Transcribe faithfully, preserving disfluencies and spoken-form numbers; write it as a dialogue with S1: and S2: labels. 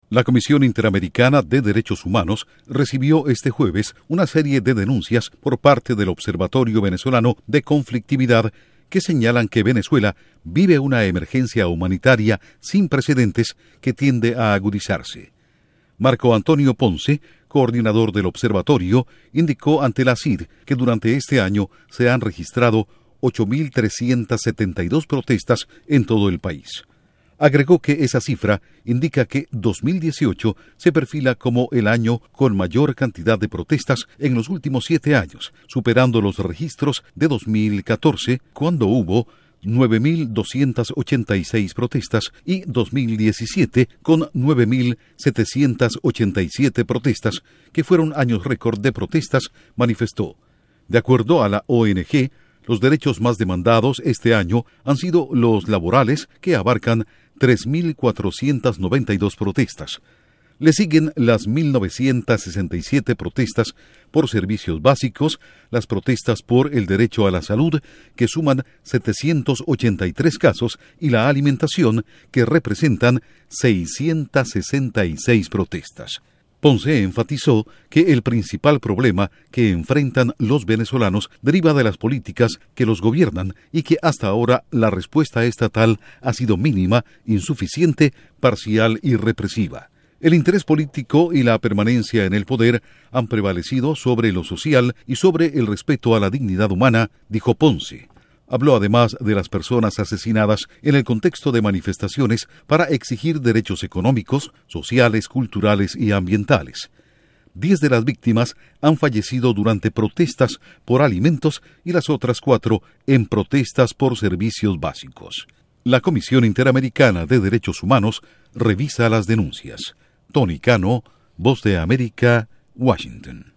S1: La Comisión Interamericana de Derechos Humanos recibió este jueves una serie de denuncias por parte del Observatorio Venezolano de Conflictividad que señalan que Venezuela vive una emergencia humanitaria sin precedentes que tiende a agudizarse. Marco Antonio Ponce, coordinador del observatorio, indicó ante la C I D que durante este año se han registrado ocho mil trescientas setenta y dos protestas en todo el país. Agregó que esa cifra indica que dos mil dieciocho se perfila como el año con mayor cantidad de protestas en los últimos siete años, superando los registros de dos mil catorce, cuando hubo nueve mil doscientas ochenta y seis protestas, y dos mil diecisiete, con nueve mil setecientas ochenta y siete protestas, que fueron años récord de protestas, manifestó. De acuerdo a la O N G, los derechos más demandados este año han sido los laborales, que abarcan tres mil cuatrocientas noventa y dos protestas. Le siguen las mil novecientas sesenta y siete protestas por servicios básicos, las protestas por el derecho a la salud, que suman setecientos ochenta y tres casos, y la alimentación, que representan seiscientas sesenta y seis protestas. Ponce enfatizó que el principal problema que enfrentan los venezolanos deriva de las políticas que los gobiernan y que hasta ahora la respuesta estatal ha sido mínima, insuficiente, parcial y represiva. El interés político y la permanencia en el poder han prevalecido sobre lo social y sobre el respeto a la dignidad humana, dijo Ponce. Habló además de las personas asesinadas en el contexto de manifestaciones para exigir derechos económicos, sociales, culturales y ambientales. Diez de las víctimas han fallecido durante protestas por alimentos y las otras cuatro en protestas por servicios básicos. La Comisión Interamericana de Derechos Humanos revisa las denuncias. Tony Cano, Voz de América, Washington.